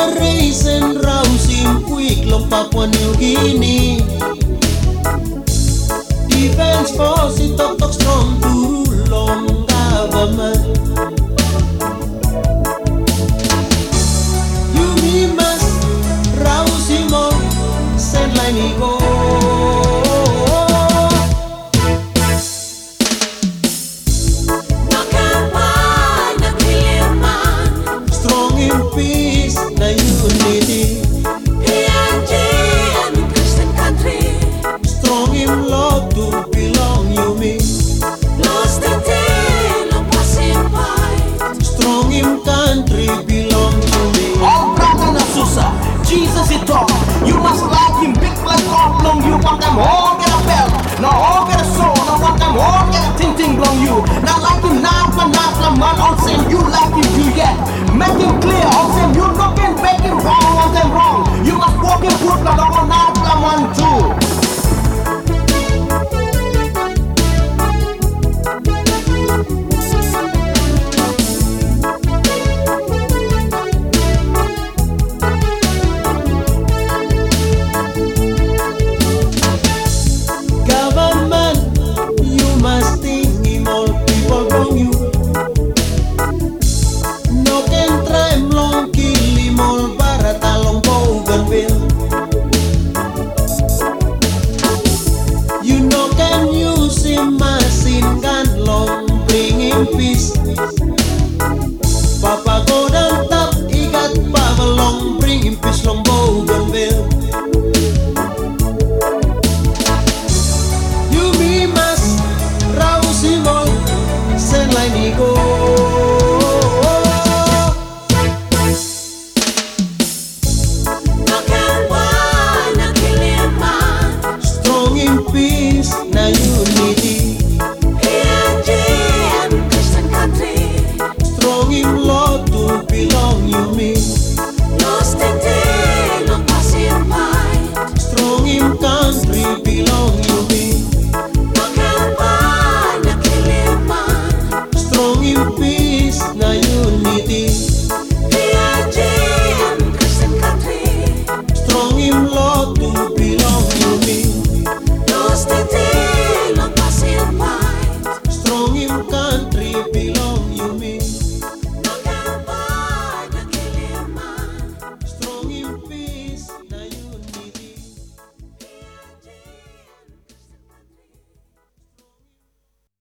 race and rousing quick long Papua New Guinea. Defense force it talk strong to long government. You me must rouse him on, send line he go. Strong in peace, na unity. PNG and Christian country. Strong in love to belong you me. Lost the day, no passing by. Strong in country belong to me. All brother na Susa, Jesus it talk. You must like him, big like God long you. Want them all get a bell, no all get a soul. No want them all get a ting ting long you. Not like him now, man on same you like him you yet. Make him clear, on same you looking, make him wrong, on them wrong. You must walk in foot, but on now, man